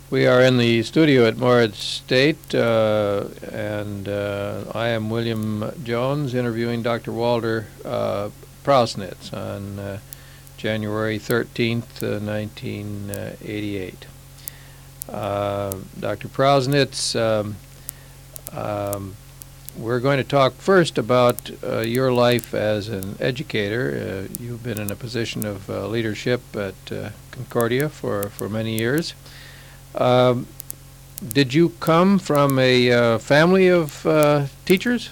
We are in the studio at Moritz State, and I am William Jones interviewing Dr. Walter Prausnitz on January 13th, 1988. Dr. Prausnitz, we're going to talk first about your life as an educator. You've been in a position of leadership at Concordia for many years. Did you come from a family of teachers?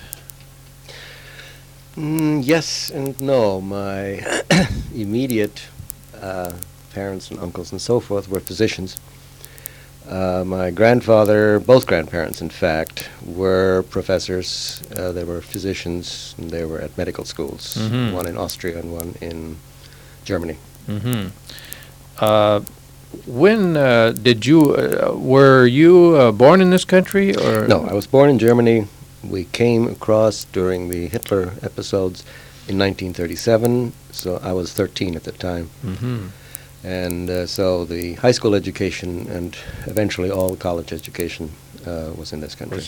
Yes and no. My immediate parents and uncles and so forth were physicians. My grandfather, both grandparents in fact, were professors. They were physicians, and they were at medical schools, one in Austria and one in Germany. When were you born in this country? Or? No, I was born in Germany. We came across during the Hitler episodes in 1937, so I was 13 at the time. And so the high school education and eventually all college education was in this country.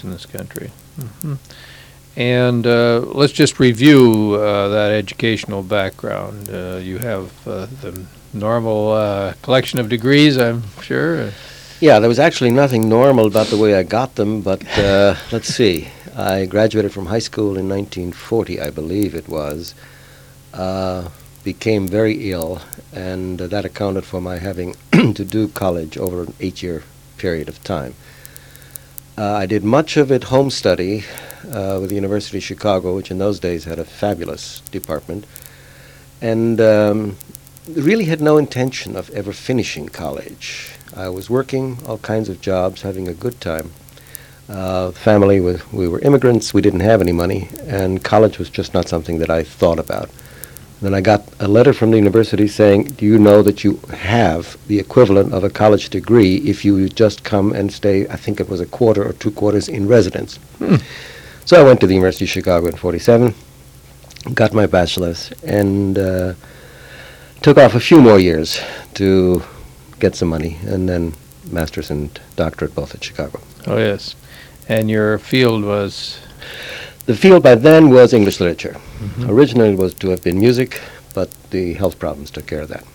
And let's just review that educational background. You have the normal collection of degrees, I'm sure. Yeah, there was actually nothing normal about the way I got them, but let's see. I graduated from high school in 1940, I believe it was. Became very ill, and that accounted for my having to do college over an 8-year period of time. I did much of it home study with the University of Chicago, which in those days had a fabulous department, and really had no intention of ever finishing college. I was working all kinds of jobs, having a good time. We were immigrants, we didn't have any money, and college was just not something that I thought about. Then I got a letter from the university saying, do you know that you have the equivalent of a college degree if you just come and stay, I think it was a quarter or 2 quarters in residence. So I went to the University of Chicago in 47, got my bachelor's, and took off a few more years to get some money, and then master's and doctorate both at Chicago. Oh, yes. And your field was? The field by then was English literature. Originally it was to have been music, but the health problems took care of that.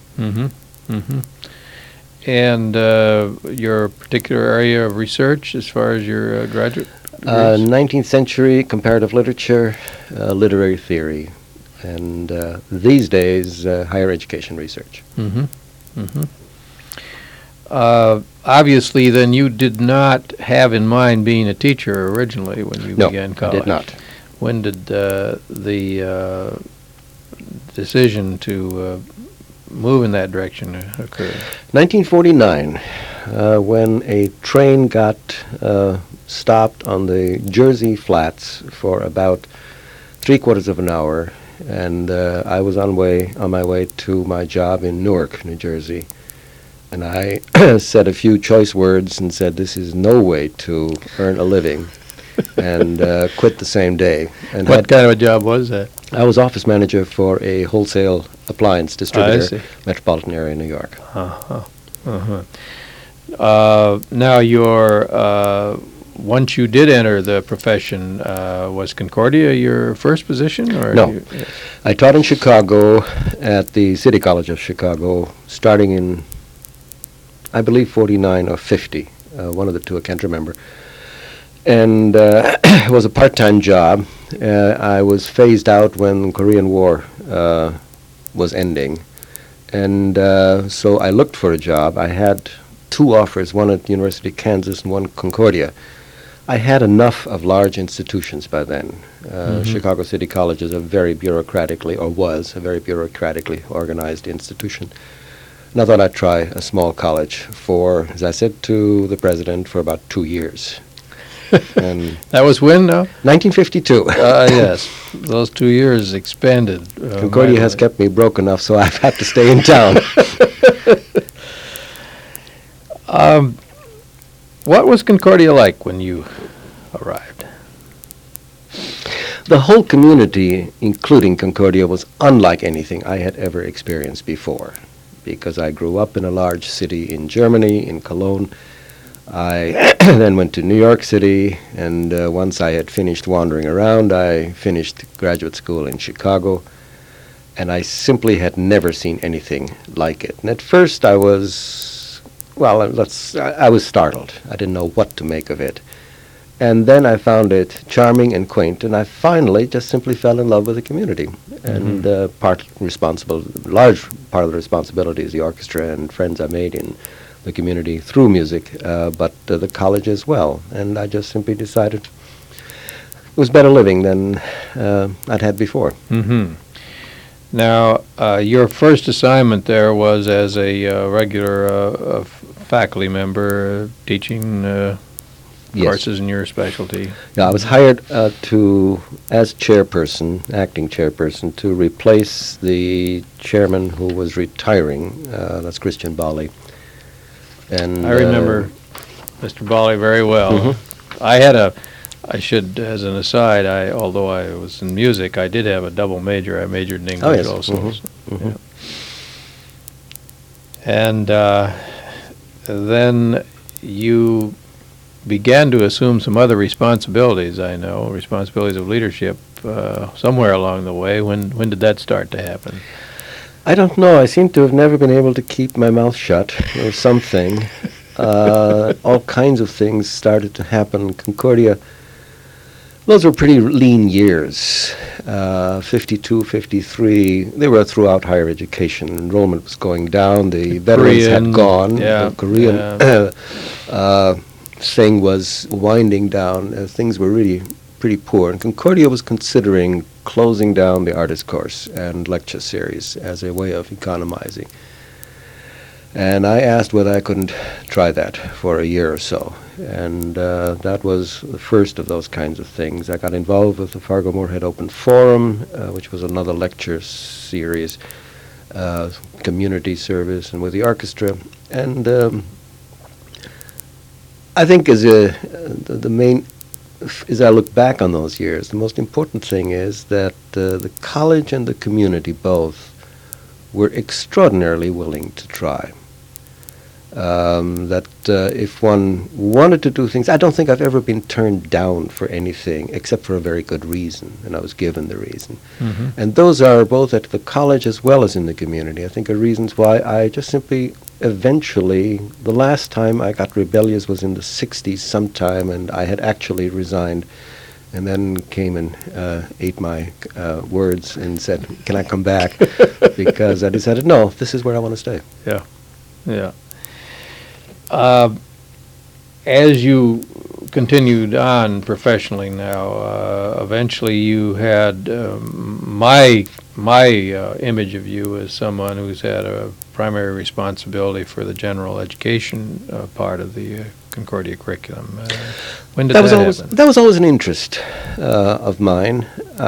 And your particular area of research as far as your graduate degrees? 19th century comparative literature, literary theory, and these days higher education research. Obviously, then you did not have in mind being a teacher originally when you began college. No, I did not. When did the decision to move in that direction occur? 1949, when a train got stopped on the Jersey Flats for about 3/4 of an hour, and I was on my way to my job in Newark, New Jersey. And I said a few choice words and said, this is no way to earn a living, and quit the same day. And what kind of a job was that? I was office manager for a wholesale appliance distributor, metropolitan area, New York. Now, once you did enter the profession, was Concordia your first position? Or no. I taught in Chicago at the City College of Chicago, starting in, I believe, 49 or 50, one of the two, I can't remember. And it was a part-time job. I was phased out when the Korean War was ending. And so I looked for a job. I had 2 offers, one at the University of Kansas and one at Concordia. I had enough of large institutions by then. Chicago City College is was a very bureaucratically organized institution. And I thought I'd try a small college for, as I said to the president, for about 2 years. And that was when now? 1952. Yes. Those 2 years expanded. Concordia has kept me broke enough, so I've had to stay in town. What was Concordia like when you arrived? The whole community, including Concordia, was unlike anything I had ever experienced before, because I grew up in a large city in Germany, in Cologne, I then went to New York City, and once I had finished wandering around, I finished graduate school in Chicago, and I simply had never seen anything like it. And at first I was, I was startled. I didn't know what to make of it. And then I found it charming and quaint, and I finally just simply fell in love with the community. And large part of the responsibility is the orchestra and friends I made in the community through music, but the college as well. And I just simply decided it was better living than I'd had before. Mm-hmm. Now, your first assignment there was as a regular faculty member teaching Yes. courses in your specialty. Yeah, I was hired as acting chairperson, to replace the chairman who was retiring. That's Christian Bali. And I remember Mr. Bali very well. I should, as an aside, although I was in music, I did have a double major. I majored in English yes. also. Mm-hmm. Yeah. And then you began to assume some other responsibilities, I know, responsibilities of leadership somewhere along the way. When did that start to happen? I don't know. I seem to have never been able to keep my mouth shut or something. All kinds of things started to happen. Concordia, those were pretty lean years. 52, 53, they were throughout higher education. Enrollment was going down. The veterans had gone. Yeah, the Korean thing was winding down. Things were really pretty poor. And Concordia was considering closing down the artist course and lecture series as a way of economizing. And I asked whether I couldn't try that for a year or so. And that was the first of those kinds of things. I got involved with the Fargo-Moorhead Open Forum, which was another lecture series, community service, and with the orchestra. And I think as I look back on those years, the most important thing is that the college and the community both were extraordinarily willing to try. If one wanted to do things, I don't think I've ever been turned down for anything except for a very good reason, and I was given the reason. Mm-hmm. And those are both at the college as well as in the community. I think are reasons why I just simply eventually, the last time I got rebellious was in the 60s sometime, and I had actually resigned, and then came and ate my words and said, can I come back? Because I decided, no, this is where I want to stay. Yeah, yeah. As you continued on professionally now, eventually you had my image of you as someone who's had a primary responsibility for the general education part of the Concordia curriculum. When did that happen? That was always an interest of mine.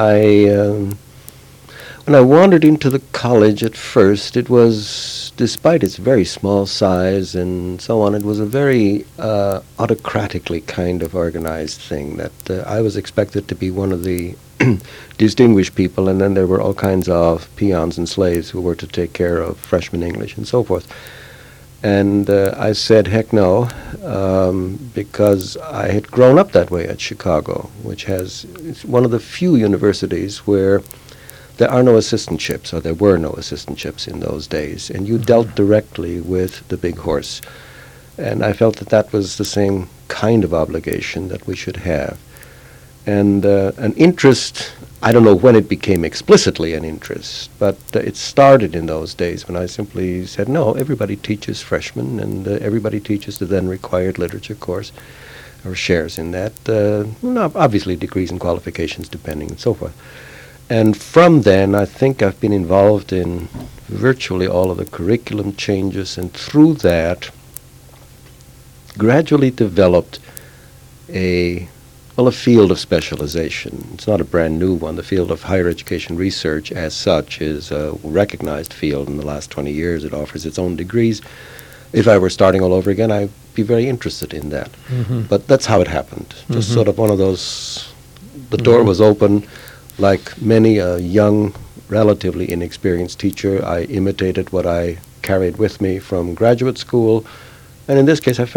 When I wandered into the college at first, it was, despite its very small size and so on, it was a very autocratically kind of organized thing that I was expected to be one of the distinguished people, and then there were all kinds of peons and slaves who were to take care of freshman English and so forth. And I said, heck no, because I had grown up that way at Chicago, which it's one of the few universities where there are no assistantships, or there were no assistantships in those days, and you dealt directly with the big horse. And I felt that that was the same kind of obligation that we should have. And an interest, I don't know when it became explicitly an interest, but it started in those days when I simply said, no, everybody teaches freshmen, and everybody teaches the then required literature course, or shares in that. Obviously degrees and qualifications depending and so forth. And from then, I think I've been involved in virtually all of the curriculum changes, and through that, gradually developed a field of specialization. It's not a brand new one. The field of higher education research as such is a recognized field in the last 20 years. It offers its own degrees. If I were starting all over again, I'd be very interested in that. Mm-hmm. But that's how it happened. Just Mm-hmm. sort of one of those, the door was open. Like many a young, relatively inexperienced teacher, I imitated what I carried with me from graduate school, and in this case I felt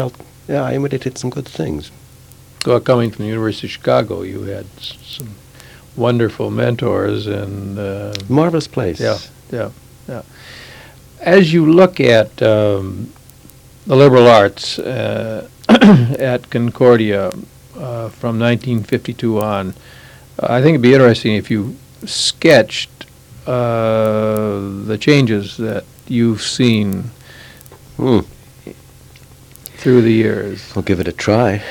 yeah, I imitated some good things. Well, coming from the University of Chicago, you had some wonderful mentors and Marvelous place. yeah. As you look at the liberal arts at Concordia from 1952 on, I think it'd be interesting if you sketched the changes that you've seen Hmm. through the years. I'll give it a try.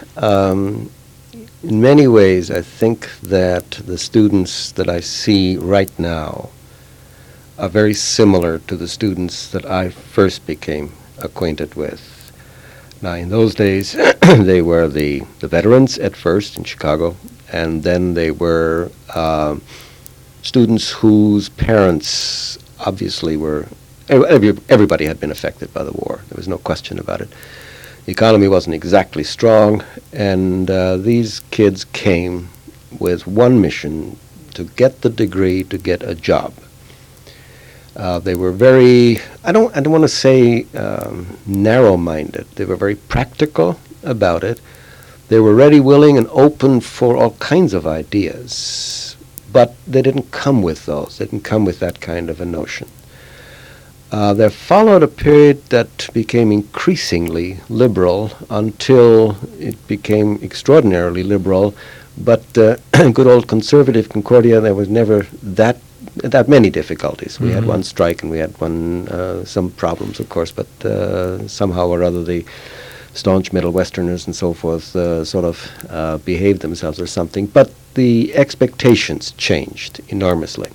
In many ways, I think that the students that I see right now are very similar to the students that I first became acquainted with. Now, in those days, they were the veterans at first in Chicago, and then they were students whose parents obviously were, everybody had been affected by the war. There was no question about it. The economy wasn't exactly strong, and these kids came with one mission: to get the degree, to get a job. They were very, I don't want to say narrow-minded. They were very practical about it. They were ready, willing, and open for all kinds of ideas, but they didn't come with those. They didn't come with that kind of a notion. There followed a period that became increasingly liberal until it became extraordinarily liberal, but good old conservative Concordia, there was never that many difficulties. We had one strike and we had some problems, of course, but somehow or other the staunch Middle Westerners and so forth sort of behaved themselves or something. But the expectations changed enormously.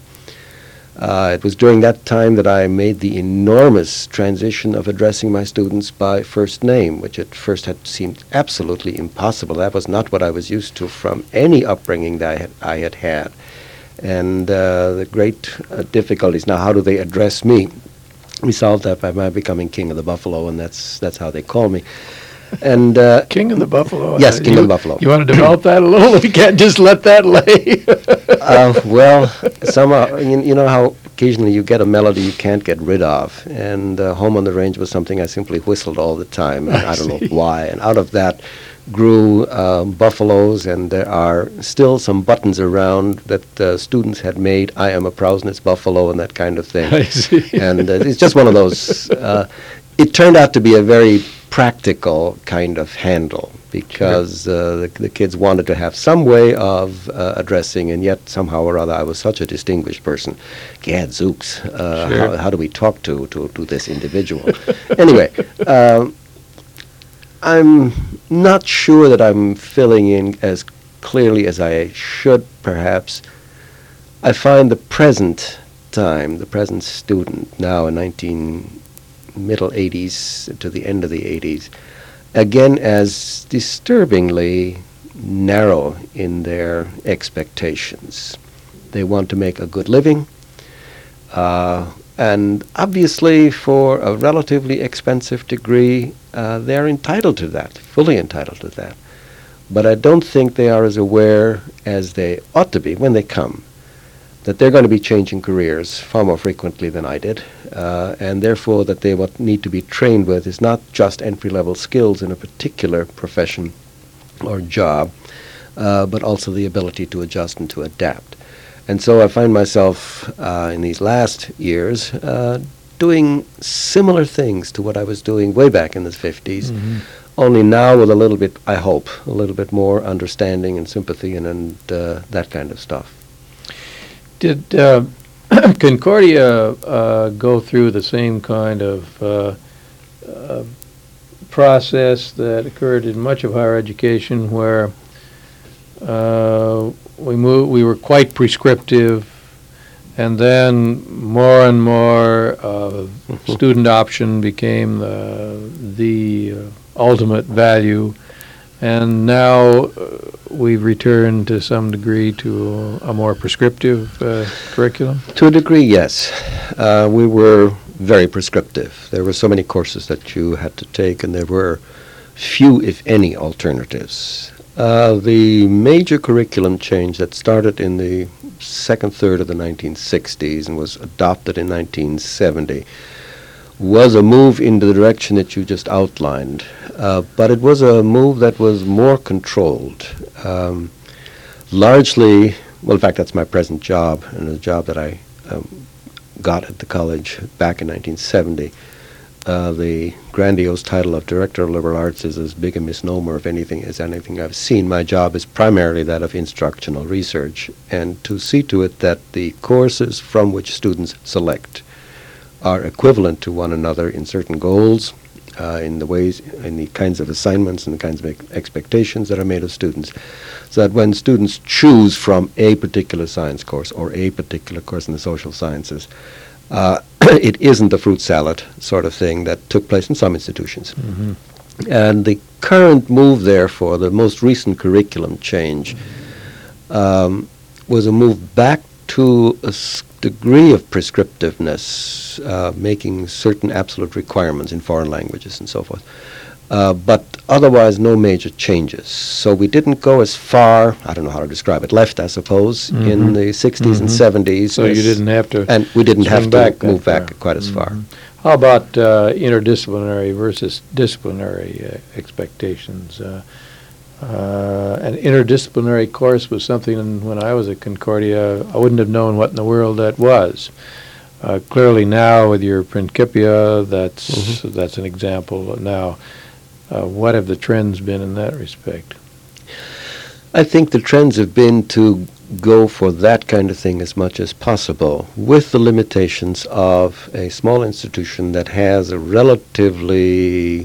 It was during that time that I made the enormous transition of addressing my students by first name, which at first had seemed absolutely impossible. That was not what I was used to from any upbringing that I had had. And the great difficulties. Now, how do they address me? We solved that by my becoming King of the Buffalo, and that's how they call me. And King of the Buffalo. Yes, King of the Buffalo. You want to develop that a little? We can't just let that lay. Well, somehow, you know how occasionally you get a melody you can't get rid of, and Home on the Range was something I simply whistled all the time. And I don't know why. And out of that grew buffaloes, and there are still some buttons around that students had made. I am a Prousnitz buffalo and that kind of thing. I see. And it's just one of those. It turned out to be a very practical kind of handle because the kids wanted to have some way of addressing, and yet somehow or other I was such a distinguished person. Gadzooks, how do we talk to this individual? Anyway, I'm not sure that I'm filling in as clearly as I should, perhaps. I find the present time, the present student, now in middle 80s to the end of the 80s, again as disturbingly narrow in their expectations. They want to make a good living, and obviously for a relatively expensive degree, they're entitled to that, fully entitled to that. But I don't think they are as aware as they ought to be when they come, that they're going to be changing careers far more frequently than I did, and therefore that they what need to be trained with is not just entry-level skills in a particular profession or job, but also the ability to adjust and to adapt. And so I find myself in these last years doing similar things to what I was doing way back in the 50s, only now with a little bit, I hope, a little bit more understanding and sympathy and that kind of stuff. Did Concordia go through the same kind of process that occurred in much of higher education, where we were quite prescriptive, and then more and more student option became the ultimate value, and now we've returned to some degree to a more prescriptive curriculum? To a degree, yes. We were very prescriptive. There were so many courses that you had to take, and there were few, if any, alternatives. The major curriculum change that started in the second third of the 1960s and was adopted in 1970 was a move in the direction that you just outlined, but it was a move that was more controlled. Largely, well, in fact, that's my present job, and a job that I got at the college back in 1970. The grandiose title of Director of Liberal Arts is as big a misnomer of anything as anything I've seen. My job is primarily that of instructional research, and to see to it that the courses from which students select are equivalent to one another in certain goals, in the kinds of assignments and the kinds of expectations that are made of students, so that when students choose from a particular science course or a particular course in the social sciences, it isn't the fruit salad sort of thing that took place in some institutions. Mm-hmm. And the current move, therefore, the most recent curriculum change, was a move back to a degree of prescriptiveness, making certain absolute requirements in foreign languages and so forth. But otherwise, no major changes. So we didn't go as far, I don't know how to describe it, left, I suppose, in the 60s and 70s. So you didn't have to and we didn't have back to move back quite as far. How about interdisciplinary versus disciplinary expectations? An interdisciplinary course was something when I was at Concordia, I wouldn't have known what in the world that was. Clearly now with your Principia, that's an example now. What have the trends been in that respect? I think the trends have been to go for that kind of thing as much as possible, with the limitations of a small institution that has a relatively,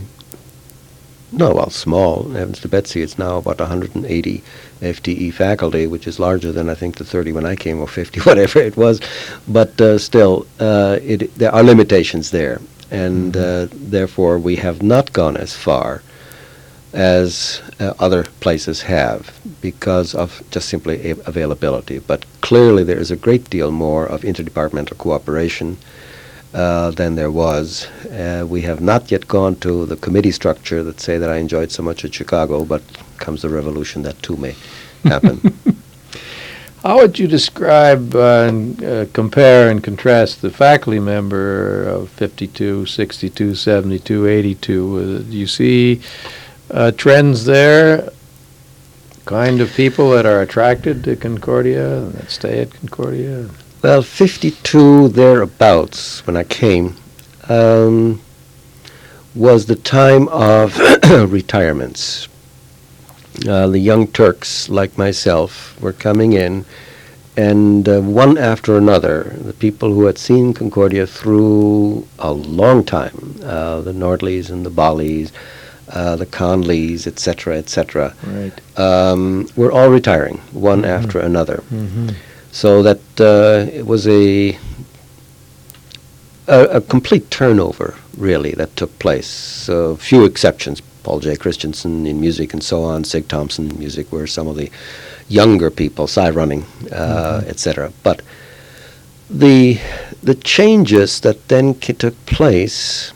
small, heavens to Betsy, it's now about 180 FTE faculty, which is larger than I think the 30 when I came, or 50, whatever it was. But still, there are limitations there. And therefore we have not gone as far as other places have because of just simply availability. But clearly there is a great deal more of interdepartmental cooperation than there was. We have not yet gone to the committee structure that say that I enjoyed so much at Chicago, but comes the revolution, that too may happen. How would you describe and compare and contrast the faculty member of 52, 62, 72, 82? Do you see trends there, kind of people that are attracted to Concordia and that stay at Concordia? Well, 52 thereabouts, when I came, was the time of retirements. The young Turks, like myself, were coming in, and one after another, the people who had seen Concordia through a long time, the Nordleys and the Bolleys, the Conleys, etc., Right. were all retiring, one after another. Mm-hmm. So that it was a complete turnover, really, that took place. Few exceptions. Paul J. Christensen in music and so on, Sig Thompson in music were some of the younger people, Cy Running, etc. But the changes that then took place,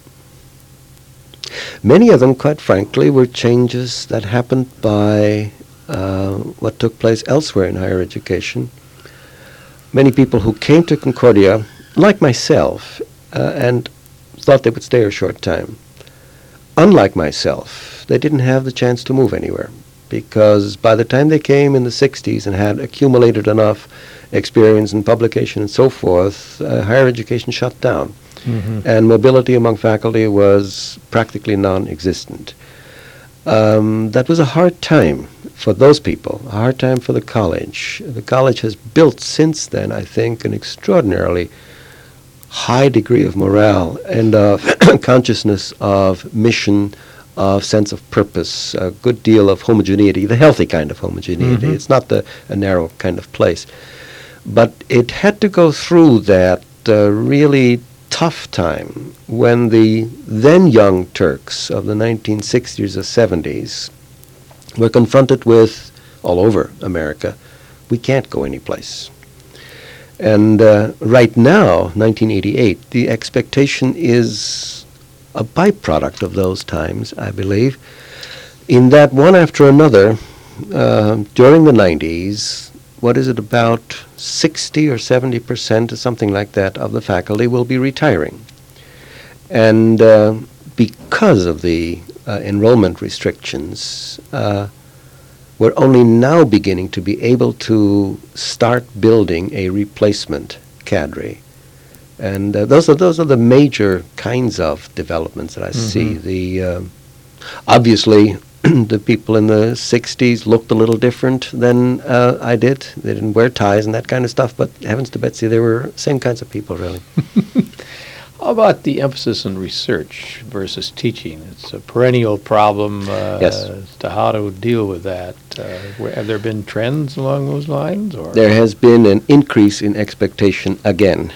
many of them, quite frankly, were changes that happened by what took place elsewhere in higher education. Many people who came to Concordia, like myself, and thought they would stay a short time. Unlike myself, they didn't have the chance to move anywhere, because by the time they came in the 60s and had accumulated enough experience in publication and so forth, higher education shut down, and mobility among faculty was practically non-existent. That was a hard time for those people, a hard time for the college. The college has built since then, I think, an extraordinarily high degree of morale and of consciousness of mission, of sense of purpose, a good deal of homogeneity, the healthy kind of homogeneity. It's not a narrow kind of place. But it had to go through that really tough time when the then young Turks of the 1960s or 70s were confronted with, all over America, we can't go anyplace. And right now, 1988, the expectation is a byproduct of those times, I believe, in that one after another, during the 90s, what is it, about 60 or 70% or something like that of the faculty will be retiring. And because of the enrollment restrictions, we're only now beginning to be able to start building a replacement cadre. And those are the major kinds of developments that I see. The obviously, the people in the 60s looked a little different than I did. They didn't wear ties and that kind of stuff, but heavens to Betsy, they were same kinds of people, really. How about the emphasis on research versus teaching? It's a perennial problem Yes. as to how to deal with that. Have there been trends along those lines? Or? There has been an increase in expectation again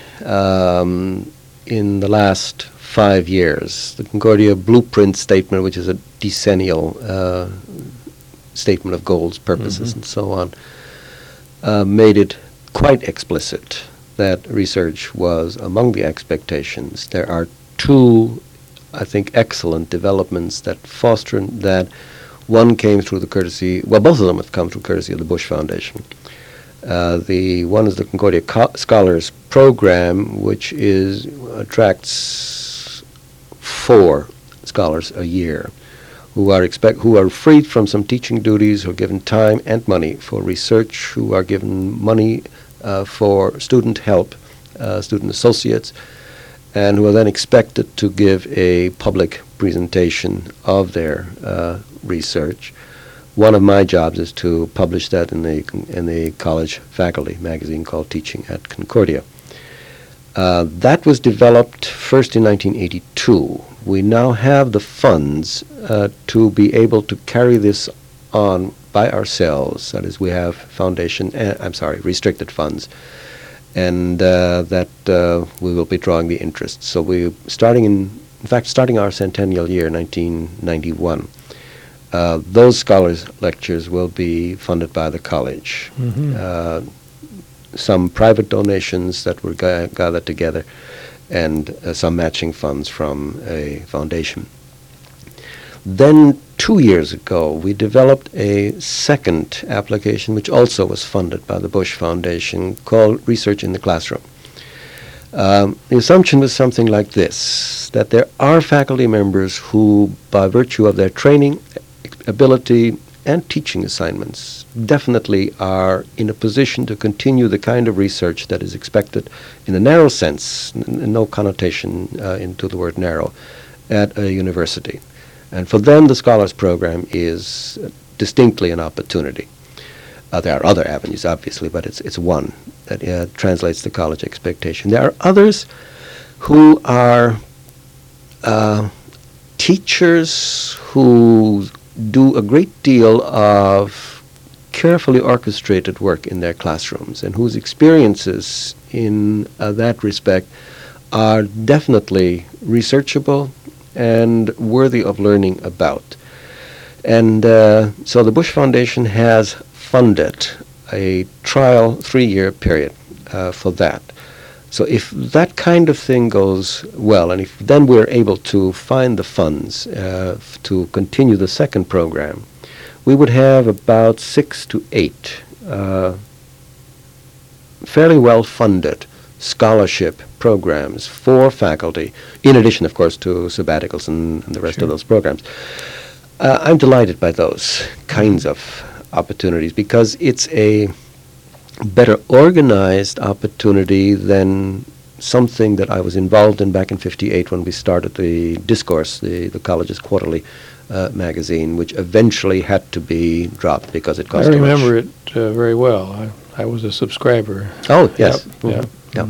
in the last 5 years. The Concordia Blueprint Statement, which is a decennial statement of goals, purposes, and so on, made it quite explicit that research was among the expectations. There are two, I think, excellent developments that foster that. One came through the courtesy, well, both of them have come through courtesy of the Bush Foundation. The one is the Concordia Scholars Program, which attracts 4 scholars a year who are freed from some teaching duties, who are given time and money for research, who are given money for student help, student associates, and who are then expected to give a public presentation of their research. One of my jobs is to publish that in the college faculty magazine called Teaching at Concordia. That was developed first in 1982. We now have the funds to be able to carry this on by ourselves. That is, we have restricted funds, and that we will be drawing the interest. So we're starting our centennial year, 1991. Those scholars' lectures will be funded by the college. Some private donations that were gathered together, and some matching funds from a foundation. Then 2 years ago, we developed a second application, which also was funded by the Bush Foundation, called Research in the Classroom. The assumption was something like this, that there are faculty members who, by virtue of their training, ability, and teaching assignments, definitely are in a position to continue the kind of research that is expected in a narrow sense, no connotation into the word narrow, at a university. And for them, the Scholars Program is distinctly an opportunity. There are other avenues, obviously, but it's one that translates the college expectation. There are others who are teachers who do a great deal of carefully orchestrated work in their classrooms, and whose experiences in that respect are definitely researchable and worthy of learning about. And so the Bush Foundation has funded a trial 3-year period for that. So if that kind of thing goes well, and if then we're able to find the funds to continue the second program, we would have about 6 to 8 fairly well-funded scholarship programs for faculty, in addition, of course, to sabbaticals and the rest of those programs. I'm delighted by those kinds of opportunities because it's a better organized opportunity than something that I was involved in back in '58 when we started the Discourse, the college's quarterly magazine, which eventually had to be dropped because it cost too much. I remember it very well. I was a subscriber. Oh, yes. Yep. Yep.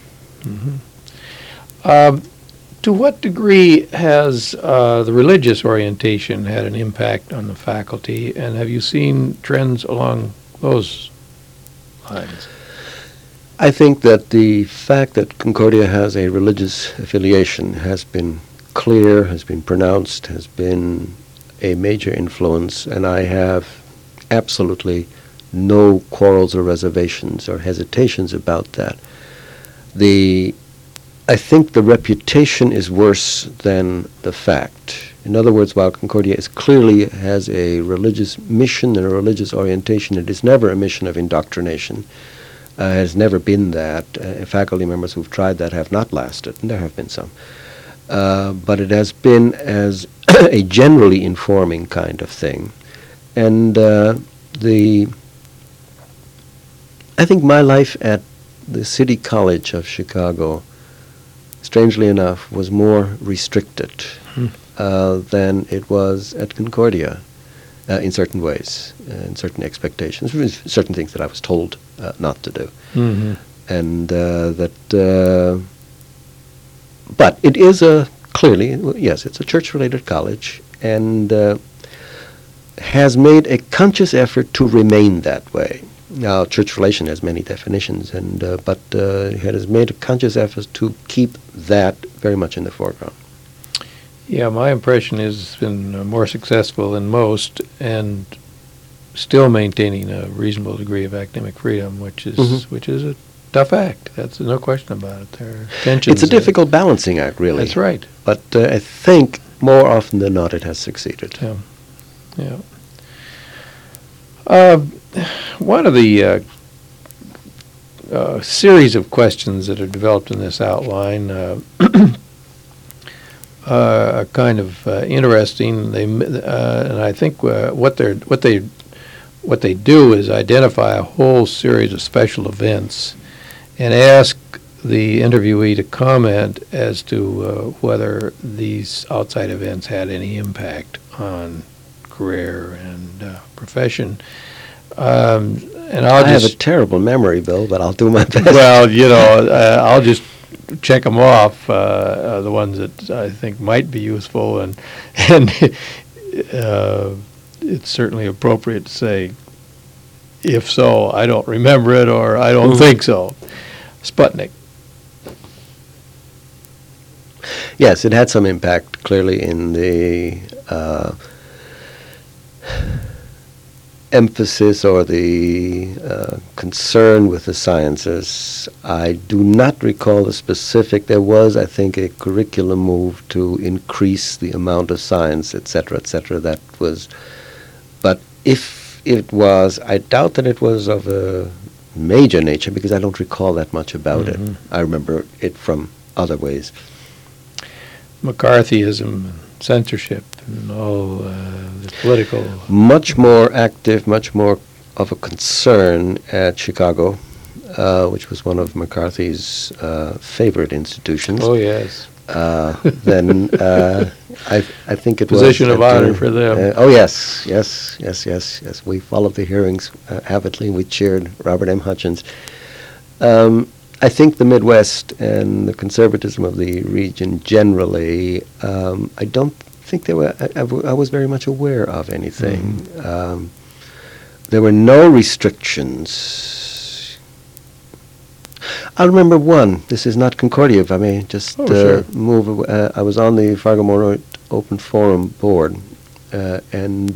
To what degree has the religious orientation had an impact on the faculty, and have you seen trends along those lines? I think that the fact that Concordia has a religious affiliation has been clear, has been pronounced, has been a major influence, and I have absolutely no quarrels or reservations or hesitations about that. I think the reputation is worse than the fact. In other words, while Concordia clearly has a religious mission and a religious orientation, it is never a mission of indoctrination. Has never been that. Faculty members who've tried that have not lasted, and there have been some. but it has been as a generally informing kind of thing. And I think my life at the City College of Chicago, strangely enough, was more restricted than it was at Concordia in certain ways, in certain expectations, certain things that I was told not to do. Mm-hmm. And but it is clearly, yes, it's a church-related college, and has made a conscious effort to remain that way. Now, church relation has many definitions, and but it has made a conscious effort to keep that very much in the foreground. Yeah, my impression is it's been more successful than most, and still maintaining a reasonable degree of academic freedom, which is a tough act. That's no question about it. There are tensions. It's a difficult balancing act, really. That's right. But I think more often than not, it has succeeded. Yeah. Yeah. One of the series of questions that are developed in this outline are kind of interesting. And I think what they do is identify a whole series of special events and ask the interviewee to comment as to whether these outside events had any impact on career and profession. And I have a terrible memory, Bill, but I'll do my best. Well, I'll just check them off, the ones that I think might be useful, and it's certainly appropriate to say, if so, I don't remember it, or I don't think so. Sputnik. Yes, it had some impact, clearly, in the emphasis or the concern with the sciences. I do not recall the specific. There was, I think, a curriculum move to increase the amount of science, et cetera, that was. But if it was, I doubt that it was of a major nature, because I don't recall that much about it. I remember it from other ways. McCarthyism, censorship, and all the political... Much more active, much more of a concern at Chicago, which was one of McCarthy's favorite institutions. Oh, yes. Then I think it Position was... of honor for them. Oh, yes. We followed the hearings avidly. We cheered Robert M. Hutchins. I think the Midwest and the conservatism of the region generally, I don't think they were, I was very much aware of anything. There were no restrictions. I remember one. This is not Concordia, if I may just move away. I was on the Fargo-Moorhead Open Forum board, and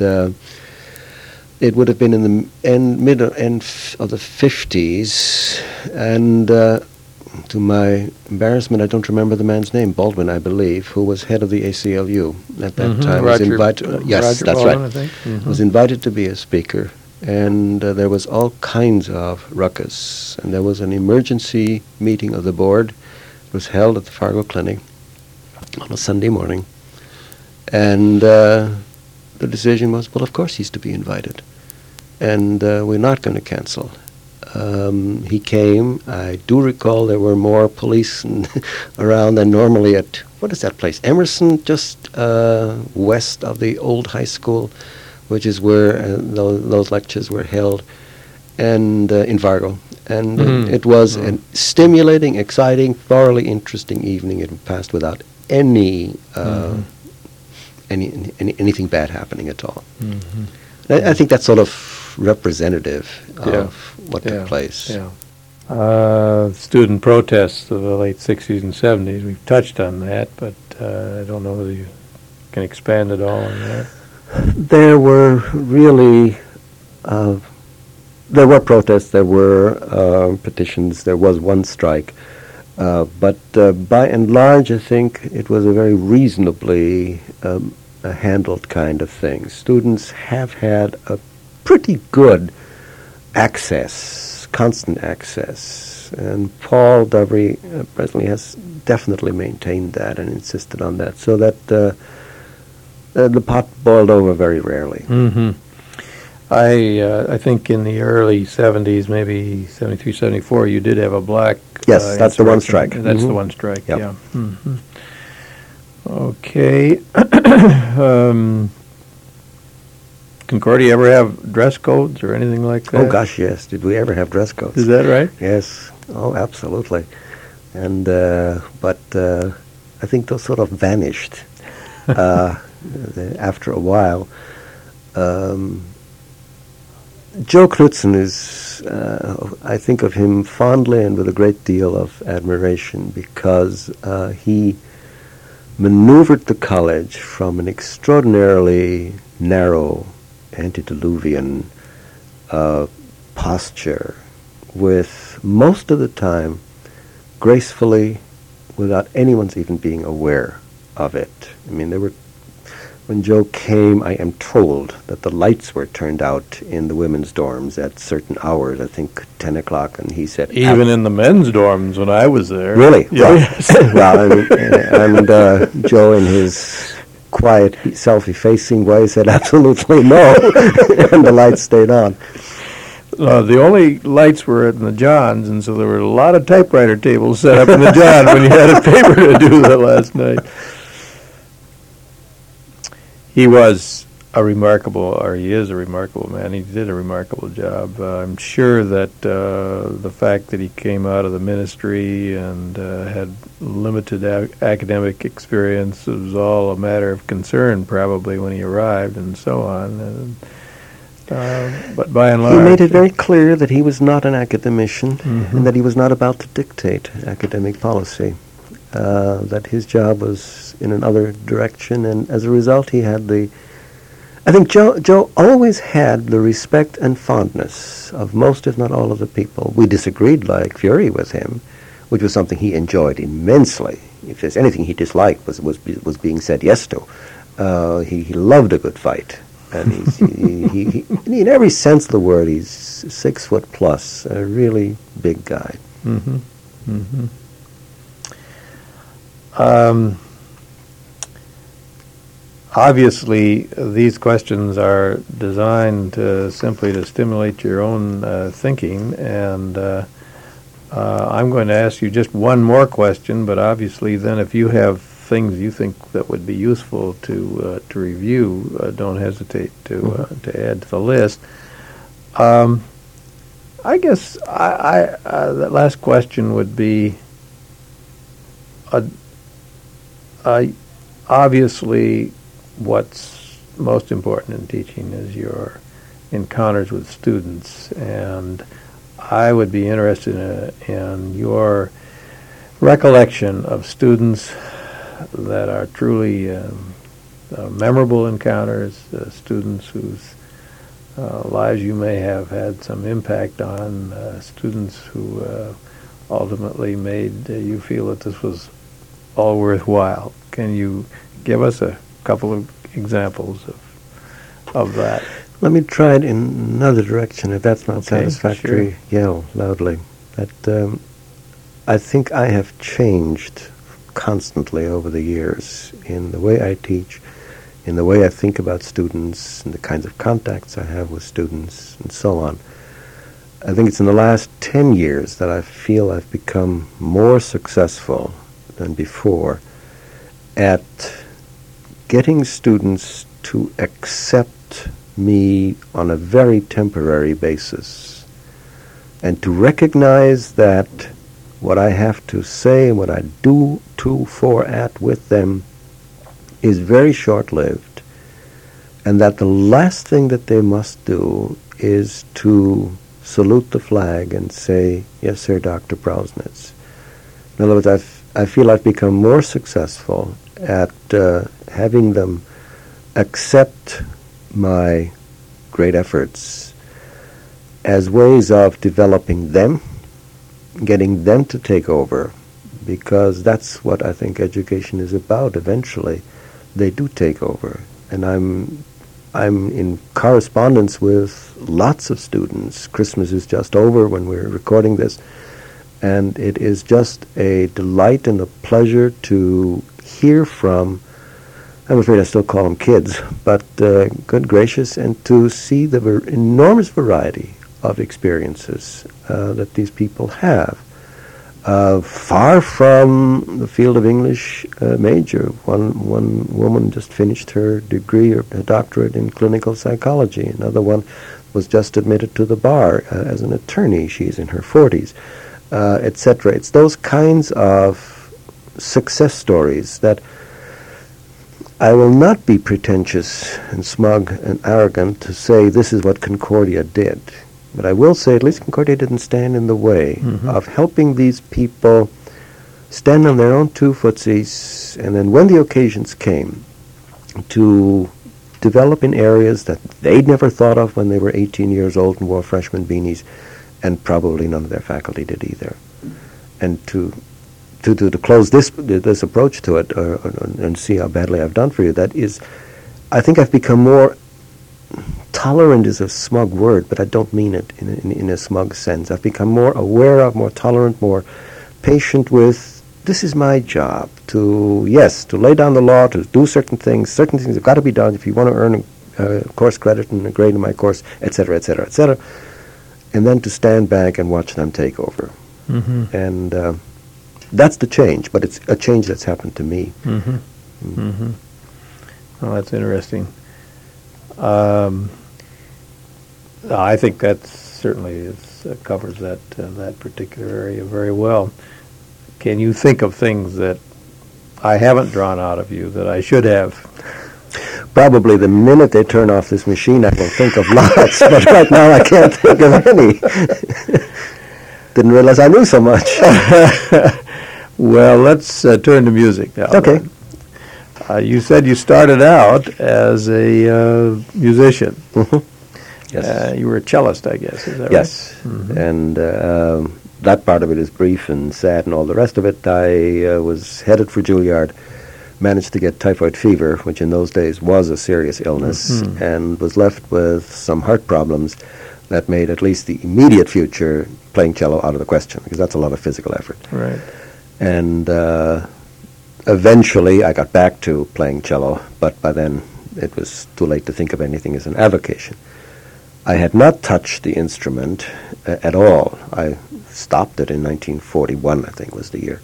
it would have been in the mid of the 50s, and to my embarrassment, I don't remember the man's name, Baldwin, I believe, who was head of the ACLU at that time. Roger, was invited. Yes, Roger that's Baldwin, right. I think. Was invited to be a speaker, and there was all kinds of ruckus, and there was an emergency meeting of the board. It was held at the Fargo Clinic on a Sunday morning, and the decision was, well, of course he's to be invited, and we're not going to cancel. He came. I do recall there were more police around than normally at, what is that place? Emerson, just west of the old high school, which is where those lectures were held, and in Fargo. And it was a stimulating, exciting, thoroughly interesting evening. It passed without anything bad happening at all. I think that's sort of representative of what took place. Yeah. Student protests of the late 60s and 70s, we've touched on that, but I don't know whether you can expand at all on that. There were really, there were protests, there were petitions, there was one strike, but by and large I think it was a very reasonably handled kind of thing. Students have had a pretty good access, constant access yes. And Paul Dovry presently has definitely maintained that and insisted on that, so that the pot boiled over very rarely. Mm-hmm. I think in the early 70s, maybe 73, 74, you did have a black... Yes, that's the one strike. That's Mhm. the one strike, Yep. yeah. Mm-hmm. Okay. Concordia ever have dress codes or anything like that? Oh, gosh, yes. Did we ever have dress codes? Is that right? Yes. Oh, absolutely. And, but I think those sort of vanished after a while. Joe Knudsen is, I think of him fondly and with a great deal of admiration because he maneuvered the college from an extraordinarily narrow antediluvian posture with most of the time gracefully without anyone's even being aware of it. I mean, when Joe came, I am told that the lights were turned out in the women's dorms at certain hours, I think 10 o'clock, and he said... Even in the men's dorms when I was there. Really? Yeah. Well, and Joe, in his quiet, self-effacing way, said absolutely no, and the lights stayed on. The only lights were in the Johns, and so there were a lot of typewriter tables set up in the John when you had a paper to do that last night. He was a remarkable, or he is a remarkable man. He did a remarkable job. I'm sure that the fact that he came out of the ministry and had limited academic experience was all a matter of concern probably when he arrived and so on. But by and large... He made it very clear that he was not an academician Mm-hmm. and that he was not about to dictate academic policy. That his job was in another direction, and as a result he had I think Joe always had the respect and fondness of most, if not all, of the people. We disagreed like fury with him, which was something he enjoyed immensely. If there's anything he disliked was being said yes to. He loved a good fight, and he in every sense of the word, he's 6 foot plus, a really big guy. Mm-hmm. Mm-hmm. Obviously, these questions are designed simply to stimulate your own thinking, and I'm going to ask you just one more question, but obviously then if you have things you think that would be useful to review, don't hesitate to add to the list. I guess that last question would be, obviously, what's most important in teaching is your encounters with students, and I would be interested in your recollection of students that are truly memorable encounters, students whose lives you may have had some impact on, students who ultimately made you feel that this was all worthwhile. Can you give us a couple of examples of that? Let me try it in another direction, if that's not Okay, satisfactory. sure. Yell loudly. That I think I have changed constantly over the years in the way I teach, in the way I think about students, and the kinds of contacts I have with students, and so on. I think it's in the last 10 years that I feel I've become more successful than before at getting students to accept me on a very temporary basis and to recognize that what I have to say, what I do to, for, at, with them is very short-lived, and that the last thing that they must do is to salute the flag and say, "Yes, sir, Dr. Prausnitz." In other words, I feel I've become more successful at having them accept my great efforts as ways of developing them, getting them to take over, because that's what I think education is about eventually. They do take over. And I'm in correspondence with lots of students. Christmas is just over when we're recording this. And it is just a delight and a pleasure to hear from, I'm afraid I still call them kids, but good gracious, and to see the enormous variety of experiences that these people have. Far from the field of English major. One woman just finished her degree or a doctorate in clinical psychology. Another one was just admitted to the bar as an attorney. She's in her 40s, etc. It's those kinds of success stories that I will not be pretentious and smug and arrogant to say this is what Concordia did. But I will say at least Concordia didn't stand in the way of helping these people stand on their own two footsies, and then when the occasions came to develop in areas that they'd never thought of when they were 18 years old and wore freshman beanies, and probably none of their faculty did either. And to close this approach to it and see how badly I've done for you, that is, I think I've become more tolerant is a smug word, but I don't mean it in a smug sense. I've become more aware of, more tolerant, more patient with, this is my job to lay down the law, to do certain things have got to be done if you want to earn course credit and a grade in my course, etc., etc., etc., and then to stand back and watch them take over. And that's the change, but it's a change that's happened to me. Oh, that's interesting. I think that certainly covers that particular area very well. Can you think of things that I haven't drawn out of you that I should have? Probably the minute they turn off this machine, I will think of lots, but right now I can't think of any. Didn't realize I knew so much. Well, let's turn to music now. Okay. You said you started out as a musician. Yes. You were a cellist, I guess. Is that yes. right? And that part of it is brief and sad, and all the rest of it. I was headed for Juilliard, managed to get typhoid fever, which in those days was a serious illness, and was left with some heart problems that made at least the immediate future playing cello out of the question, because that's a lot of physical effort. Right. And eventually I got back to playing cello, but by then it was too late to think of anything as an avocation. I had not touched the instrument at all. I stopped it in 1941, I think was the year.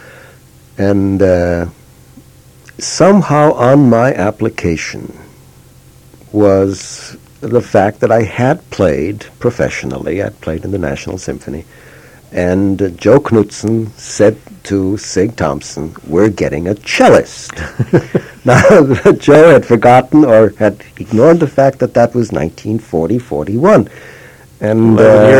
And somehow on my application was the fact that I had played professionally. I'd played in the National Symphony. And Joe Knudsen said to Sig Thompson, "We're getting a cellist." Now, Joe had forgotten or had ignored the fact that that was 1940-41. And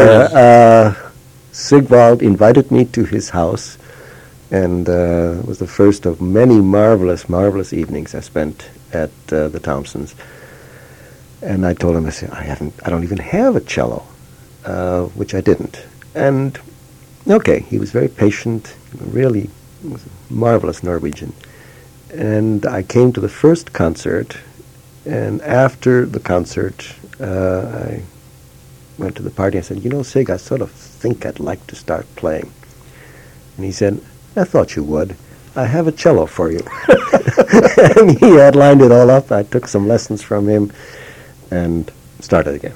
Sigvald invited me to his house, and it was the first of many marvelous, marvelous evenings I spent at the Thompsons. And I told him, I said, I don't even have a cello, which I didn't. And okay, he was very patient, really was a marvelous Norwegian. And I came to the first concert, and after the concert, I went to the party. I said, Sig, I sort of think I'd like to start playing. And he said, I thought you would. I have a cello for you. And he had lined it all up. I took some lessons from him and started again.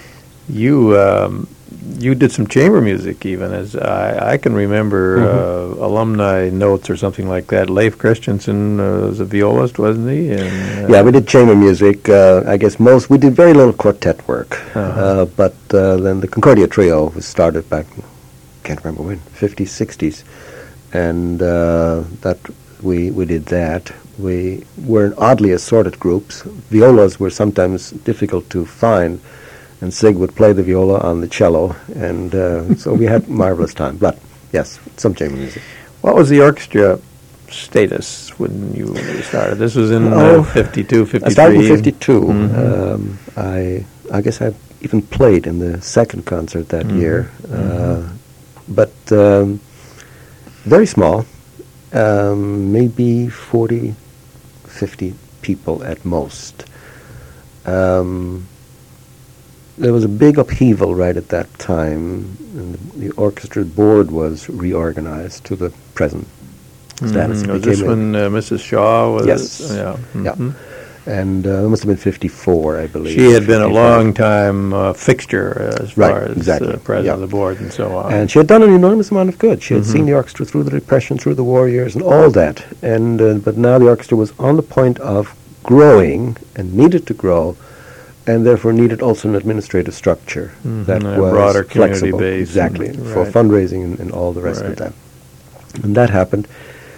You did some chamber music even, as I can remember alumni notes or something like that. Leif Christensen was a violist, wasn't he? And, yeah, we did chamber music. I guess we did very little quartet work. But then the Concordia Trio was started back, can't remember when, 50s, 60s. And that we did that. We were oddly assorted groups. Violas were sometimes difficult to find, and Sig would play the viola on the cello, and so we had marvelous time. But yes, some chamber music. What was the orchestra status when you started? This was in 52, 53? I started in 52. I guess I even played in the second concert that year, but very small, maybe 40, 50 people at most. there was a big upheaval right at that time, and the orchestra board was reorganized to the present status. It Was this became when Mrs. Shaw was? Yes. Yeah. Yeah. mhm. and it must have been 54, I believe. She had been a 55. long time fixture as Right, far as exactly, president yeah. of the board and so on. And she had done an enormous amount of good. She had seen the orchestra through the Depression, through the war years, and all that. And but now the orchestra was on the point of growing and needed to grow, and therefore needed also an administrative structure that a was broader community flexible, base exactly, and- for right. fundraising and all the rest Right. of that. And that happened.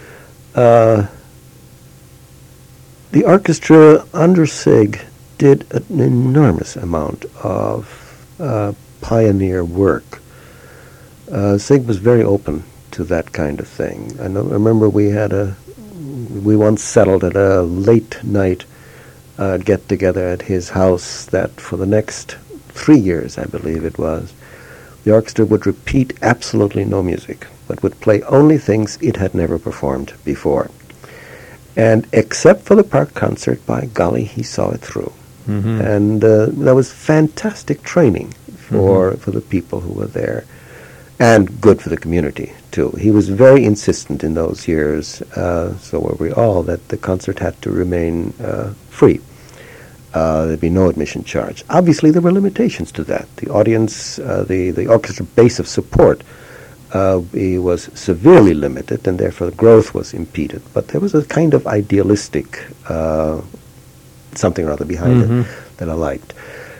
The orchestra under Sig did an enormous amount of pioneer work. Sig was very open to that kind of thing. I remember we once settled at a late night get together at his house that for the next 3 years, I believe it was, the orchestra would repeat absolutely no music, but would play only things it had never performed before. And except for the park concert, by golly, he saw it through. Mhm. And that was fantastic training for the people who were there, and good for the community, too. He was very insistent in those years, so were we all, that the concert had to remain free. There'd be no admission charge. Obviously, there were limitations to that. The audience, the orchestra base of support he was severely limited, and therefore growth was impeded. But there was a kind of idealistic something or other behind it that I liked.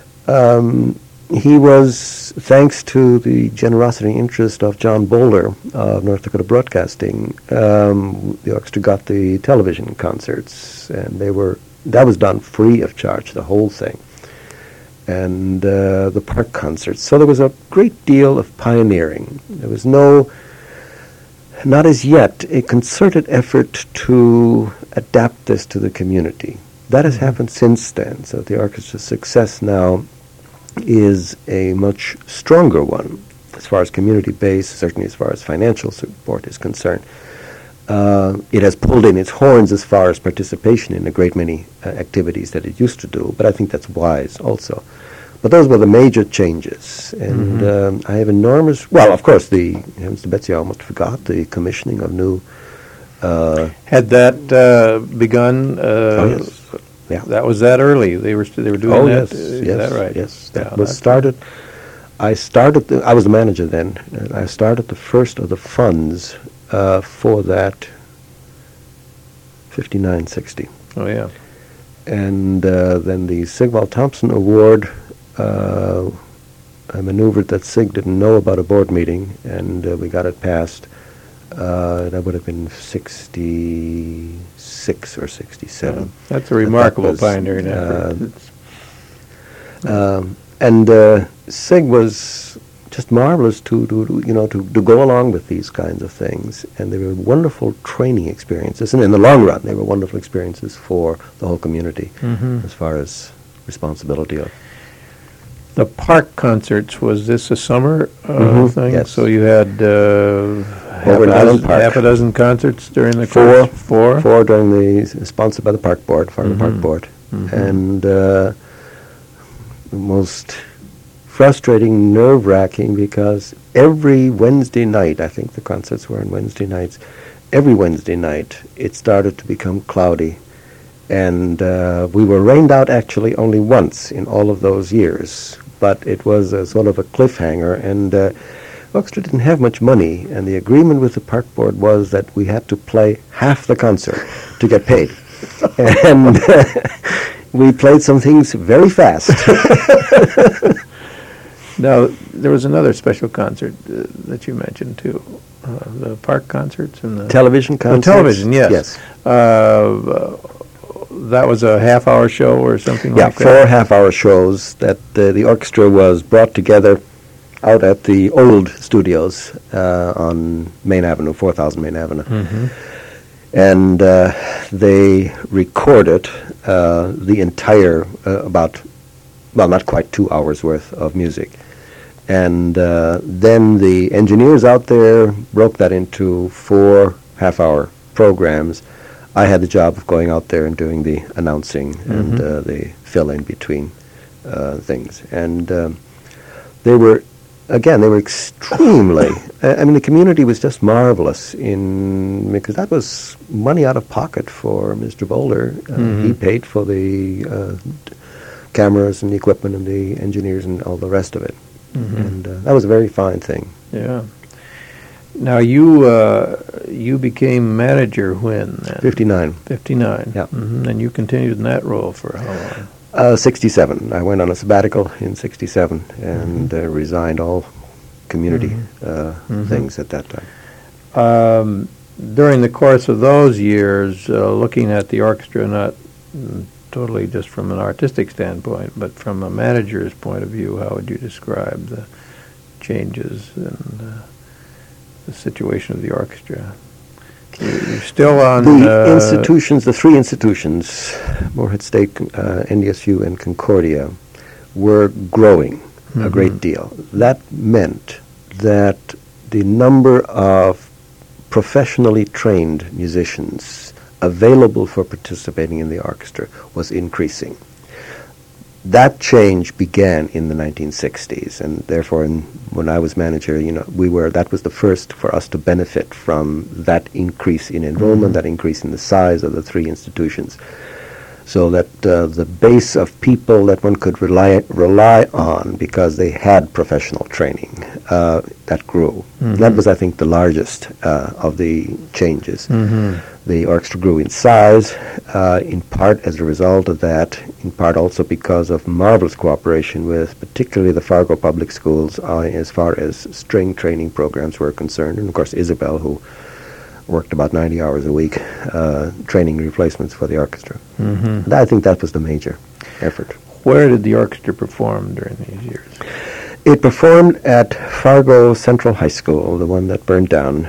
He was, thanks to the generosity and interest of John Boulder of North Dakota Broadcasting, the orchestra got the television concerts, and that was done free of charge, the whole thing. And the park concerts. So there was a great deal of pioneering. There was not as yet, a concerted effort to adapt this to the community. That has happened since then. So the orchestra's success now is a much stronger one as far as community base, certainly as far as financial support is concerned. It has pulled in its horns as far as participation in a great many activities that it used to do, but I think that's wise also. But those were the major changes, and I have enormous, well, of course, heavens to Betsy, I almost forgot, the commissioning of new... Had that begun? Oh, yes. Yeah. That was that early. They were doing Oh, that. yes, Is yes, that right? yes. That Yeah, was that's- started. I was the manager then, and I started the first of the funds for that 59-60. Oh yeah. And then the Sigvald Thompson Award, I maneuvered that Sig didn't know about a board meeting, and we got it passed. That would have been 66 or 67. That's a remarkable was, pioneering effort. And Sig was just marvelous to go along with these kinds of things, and they were wonderful training experiences, and in the long run, they were wonderful experiences for the whole community as far as responsibility of. The park concerts, was this a summer thing? yes. So you had Over in Highland Park. half a dozen concerts during the Four. course? Four? Four during sponsored by the Park Board, Florida Park Board, and the most frustrating, nerve-wracking, because every Wednesday night, I think the concerts were on Wednesday nights, every Wednesday night it started to become cloudy, and we were rained out actually only once in all of those years, but it was a sort of a cliffhanger, and orchestra didn't have much money, and the agreement with the Park Board was that we had to play half the concert to get paid. And we played some things very fast. Now, there was another special concert that you mentioned, too. The park concerts and the... Television concerts. The television, yes. Yes. That was a half-hour show or something Yeah, like that? 4 half-hour shows that the orchestra was brought together out at the old studios on Main Avenue, 4000 Main Avenue. And they recorded the entire, not quite 2 hours worth of music. And then the engineers out there broke that into 4 half-hour programs. I had the job of going out there and doing the announcing and the fill-in between things. And they were extremely, I mean, the community was just marvelous because that was money out of pocket for Mr. Boulder. He paid for the cameras and the equipment and the engineers and all the rest of it. And that was a very fine thing. Yeah. Now you became manager when then? 59. 59. Yeah. And you continued in that role for how long? 67. I went on a sabbatical in 67 and resigned all community things at that time. During the course of those years, looking at the orchestra, not totally just from an artistic standpoint, but from a manager's point of view, how would you describe the changes in the situation of the orchestra? You're still on... The three institutions, Morehead State, NDSU, and Concordia, were growing a great deal. That meant that the number of professionally trained musicians available for participating in the orchestra was increasing. That change began in the 1960s, and therefore, when I was manager, that was the first for us to benefit from that increase in enrollment, that increase in the size of the three institutions, so that the base of people that one could rely on because they had professional training, that grew. That was, I think, the largest of the changes. The orchestra grew in size, in part as a result of that, in part also because of marvelous cooperation with particularly the Fargo Public Schools as far as string training programs were concerned, and of course Isabel, who worked about 90 hours a week training replacements for the orchestra. I think that was the major effort. Where did the orchestra perform during these years? It performed at Fargo Central High School, the one that burned down,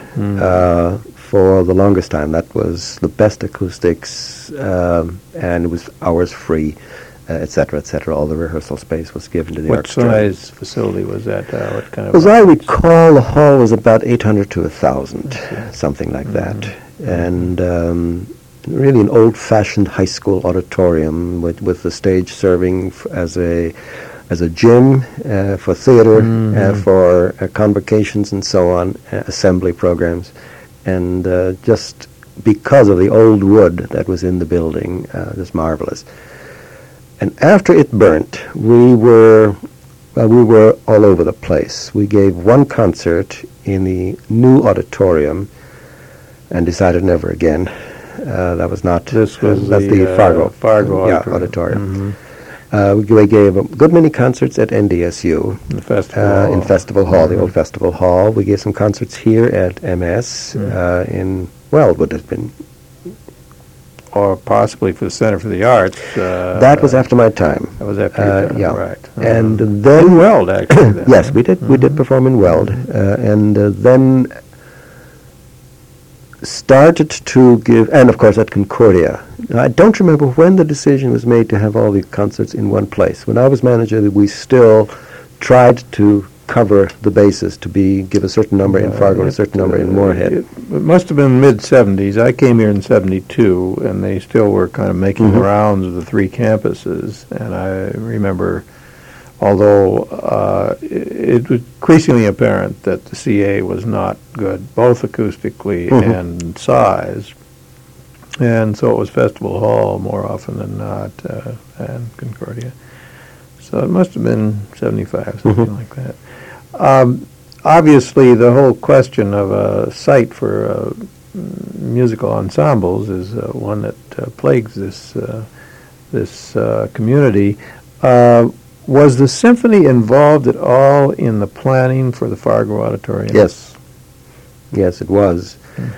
for the longest time. That was the best acoustics, and it was hours free, et cetera, et cetera. All the rehearsal space was given to the orchestra. What size facility was that? What kind of? As I recall, the hall was about 800 to 1,000, something like that. And really an old-fashioned high school auditorium with the stage serving as a gym for theater, for convocations and so on, assembly programs. And just because of the old wood that was in the building, just marvelous. And after it burnt, we were all over the place. We gave one concert in the new auditorium and decided never again. That was not... This was the Fargo auditorium. We gave a good many concerts at NDSU. The Festival Hall. In Festival Hall, the old Festival Hall. We gave some concerts here at MS it would have been... Or possibly for the Center for the Arts. That was after my time. That was after your time, right. And then... In Weld, actually. Then. Yes, we did. We did perform in Weld. And then started to give... And, of course, at Concordia. Now, I don't remember when the decision was made to have all the concerts in one place. When I was manager, we still tried to cover the bases to give a certain number in Fargo and a certain number in Morehead. It must have been mid-'70s. I came here in 72, and they still were kind of making the rounds of the three campuses. And I remember, although it was increasingly apparent that the CA was not good, both acoustically and size. And so it was Festival Hall more often than not, and Concordia. So it must have been 75, something like that. Obviously, the whole question of a site for musical ensembles is one that plagues this community. Was the symphony involved at all in the planning for the Fargo Auditorium? Yes. Yes, it was.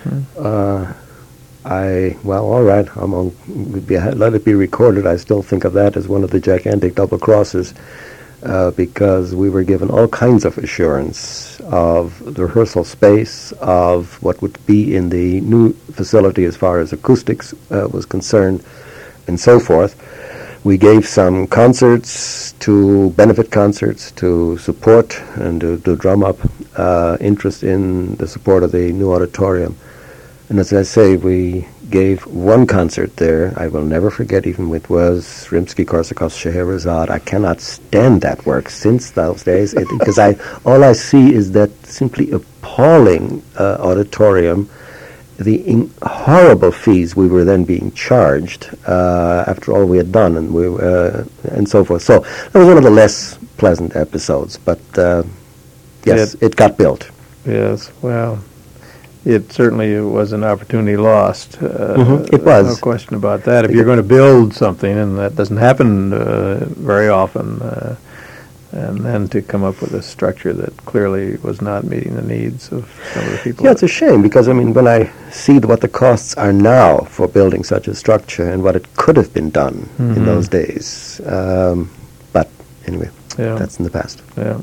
All right, let it be recorded. I still think of that as one of the gigantic double crosses, because we were given all kinds of assurance of the rehearsal space, of what would be in the new facility as far as acoustics was concerned, and so forth. We gave some benefit concerts, to support and to drum up interest in the support of the new auditorium. And as I say, we gave one concert there. I will never forget, even it was Rimsky-Korsakov's Scheherazade. I cannot stand that work since those days because all I see is that simply appalling auditorium, the horrible fees we were then being charged after all we had done, and so forth. So that was one of the less pleasant episodes, but yes, it got built. Yes, well, it certainly was an opportunity lost. It was. No question about that. If you're going to build something, and that doesn't happen very often, and then to come up with a structure that clearly was not meeting the needs of some of the people. Yeah, it's a shame because, I mean, when I see what the costs are now for building such a structure and what it could have been done in those days, but anyway, that's in the past. Yeah.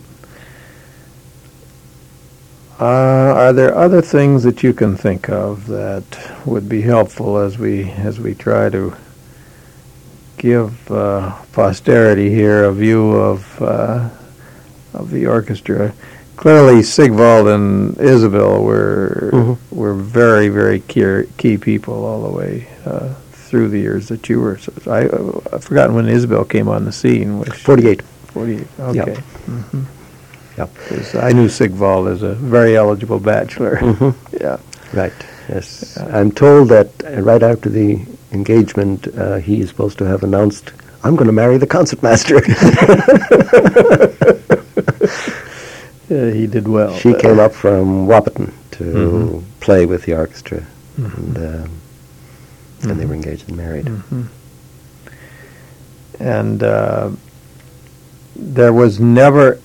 Are there other things that you can think of that would be helpful as we try to give posterity here a view of the orchestra? Clearly, Sigvald and Isabel were very, very key people all the way through the years that you were. So I've forgotten when Isabel came on the scene. 48. 48. Okay. Yep. Mm-hmm. Yep. I knew Sigvald as a very eligible bachelor. Yeah. Right. Yes. Yeah. I'm told that right after the engagement, he is supposed to have announced, "I'm going to marry the concertmaster." Yeah, he did well. She came up from Wahpeton to play with the orchestra, and they were engaged and married. And there was never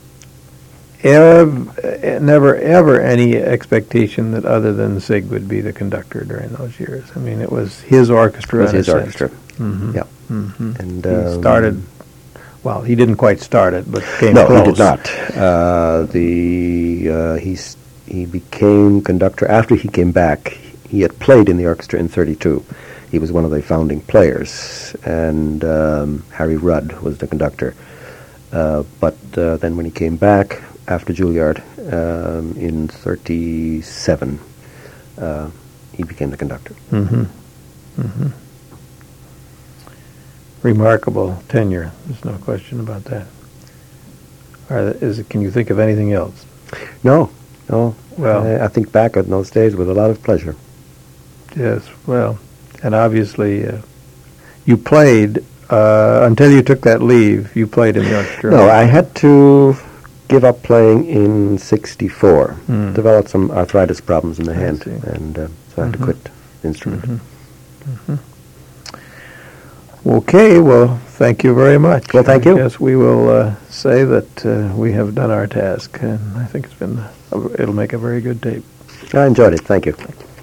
ever any expectation that other than Sig would be the conductor during those years. I mean, it was his orchestra. It was his orchestra. Yeah. And he started. Well, he didn't quite start it, but came close. No, he did not. He became conductor after he came back. He had played in the orchestra in '32. He was one of the founding players, and Harry Rudd was the conductor. But then when he came back after Juilliard in '37, he became the conductor. Remarkable tenure. There's no question about that. Can you think of anything else? No. Well, I think back on those days with a lot of pleasure. Yes, well, and obviously you played until you took that leave. You played in the orchestra. No, I had to give up playing in '64. Developed some arthritis problems in the hand, and so I had to quit the instrument. Okay, well, thank you very much. Well, thank you. Yes, we will say that we have done our task, and I think it'll make a very good tape. I enjoyed it. Thank you.